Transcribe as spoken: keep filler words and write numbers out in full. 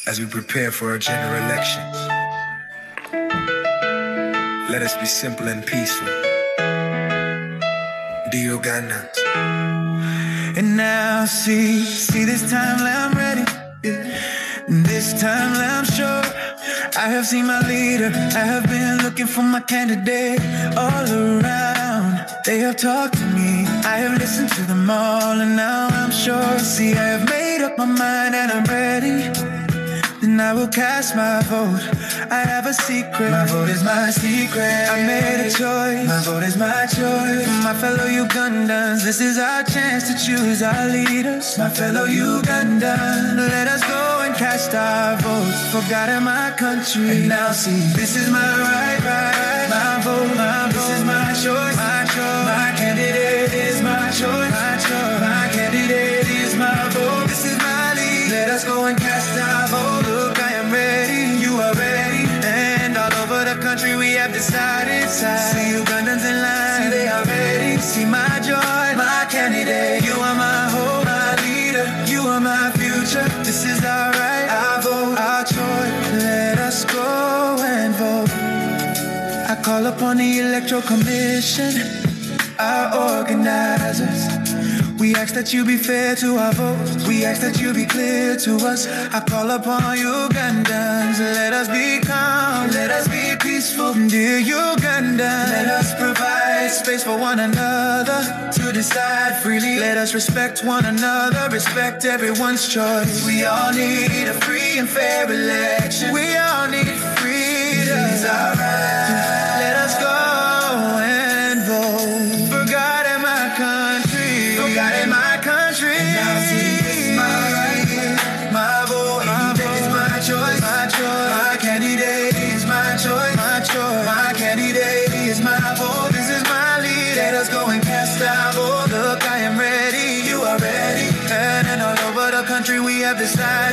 as we prepare for our general elections. Let us be simple and peaceful. Dio Ghana. And now see, see this time I'm ready. This time I'm sure I have seen my leader. I have been looking for my candidate all around. They have talked to me, I have listened to them all, and now I'm sure. See, I have made up my mind and I'm ready. Then I will cast my vote. I have a secret. My vote is my secret. I made a choice. My vote is my choice. My fellow Ugandans, this is our chance to choose our leaders. My fellow Ugandans, let us go and cast our votes for God and my country. And now see, this is my right, right, my vote, my vote. This is my choice, my choice. My candidate is my choice, my choice. My candidate is my vote. This is my lead. Let us go and cast our vote. Look, I am ready, you are ready. And all over the country we have decided. See Ugandans in line, see they are ready. See my joy, my candidate. You are my hope, my leader. You are my future. This is our right, our vote, our choice. Let us go and vote. I call upon the Electoral Commission, our organizers. We ask that you be fair to our votes. We ask that you be clear to us. I call upon Ugandans. Let us be calm. Let us be peaceful. Dear Ugandans, let us provide space for one another to decide freely. Let us respect one another. Respect everyone's choice. We all need a free and fair election. We all need freedom. This is our right. Let us go and vote for God and my country. God in my country. And now see, this is my right, my vote, my vote is my choice, my choice. My candidate is my choice, my choice. My candidate is my vote. This is my lead. Let us go and cast our vote. Look, I am ready, you are ready. And, and all over the country we have decided.